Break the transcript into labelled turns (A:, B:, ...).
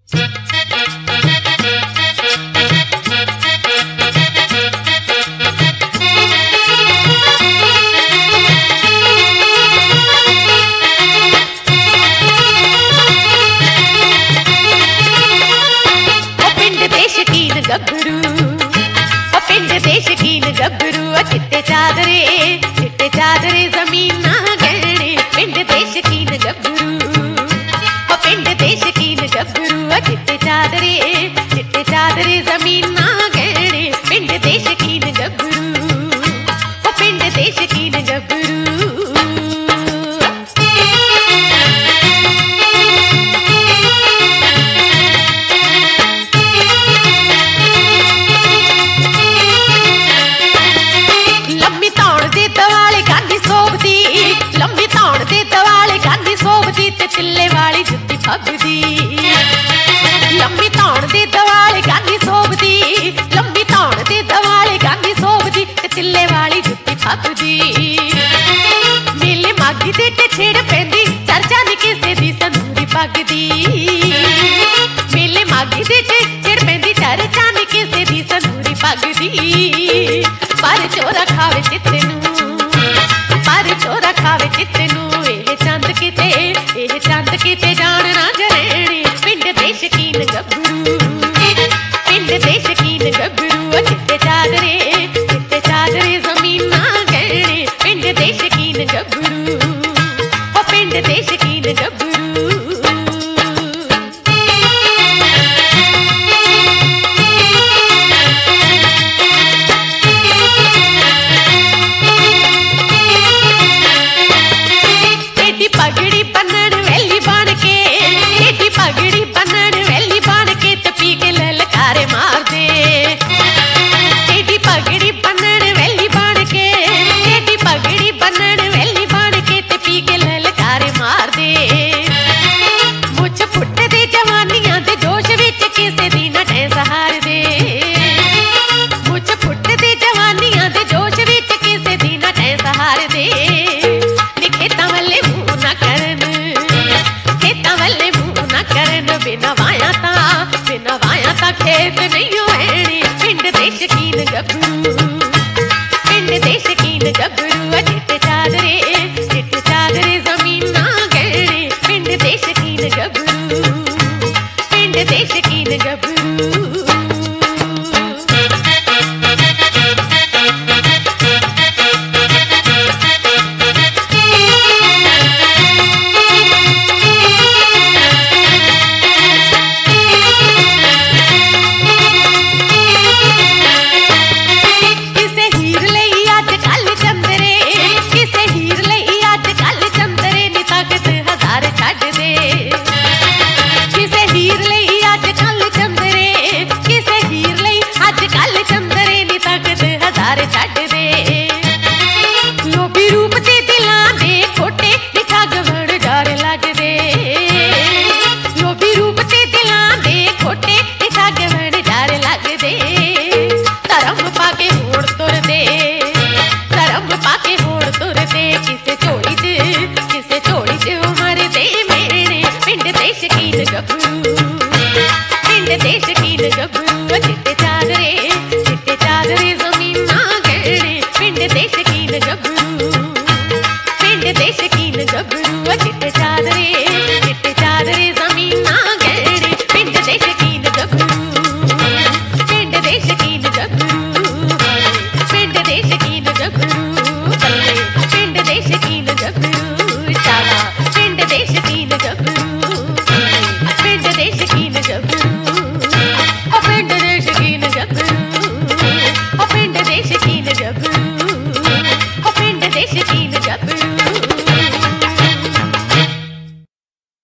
A: गभरू ओ पिंड देश कीन गभरू चिट्टे चादरे जमीन ना गहने पिंड देश कीन गभरू ओ पिंड देश कीन गभरू चिट्टे चादरे जमीन ना गहने पिंड देश कीन गभरू ओ पिंड देश कीन गभरू लंबी तौड़ दे दवाले गांधी सोबदी ते तिल्ले वाली जुत्ती फबदी लंबी तौड़ दे दवाले गांधी सोबदी लंबी तौड़ दे दवाले गांधी सोबदी ते तिल्ले वाली जुत्ती फबदी मेले मागी दे ते छेड़ पैंदी चर्चा नी किसे दी संदूरी पगदी मेले मागी दे ते छेड़ पैंदी चर्चा नी किसे दी संदूरी पगदी पर चोरा खावे चित्ते नू पर चोरा खावे चित्ते नू एह चंद किते जान ना जरेणी पिंड देश कीन गभरू पिंड देश कीन गभरू चिट्टे चादरे जमीन ना गहने पिंड देश कीन गभरू ओ पिंड देश कीन गभरू पगड़ी बनन वेली बन के एडी पगड़ी बनन वेली बन के ते पी के ललकारे मार दे एडी पगड़ी बनन वेली बन के एडी पगड़ी बनन वेली बन के ते पी के ललकारे मार दे मुझ फुट दे जवानियां दे जोश विच किसे दी ना ठे सहार दे मुझ फुट दे जवानियां दे जोश विच किसे दी ना ठे सहार दे खेतां वाले बिना वाया ता खेत नहीं होनी पिंड देश कीन गभरू पिंड देश कीन गभरू चिट्टे चादरे जमीन ना गहने पिंड देश कीन गभरू पिंड देश कीन गभरू लोभी रूप ते दिलां दे खोटे ठग बण डर लगदे लोभी रूप ते दिलां दे खोटे ठग बण डर लगदे धर्म पाके होड़ तुरदे किसे झोली च उमर दे मेरे पिंड देश कीन गभरू पिंड देश कीन गभरू चिट्टे चादरे जमीन ना गहने पिंड देश कीन गभरू पिंड देश कीन गभरू चिट्टे चादरे जमीन ना गहने पिंड देश कीन गभरू पिंड देश कीन गभरू पिंड देश कीन गभरू पिंड देश कीन गभरू शाला पिंड देश कीन गभरू पिंड देश कीन गभरू ओ पिंड देश कीन गभरू ओ पिंड देश कीन गभरू ओ पिंड देश कीन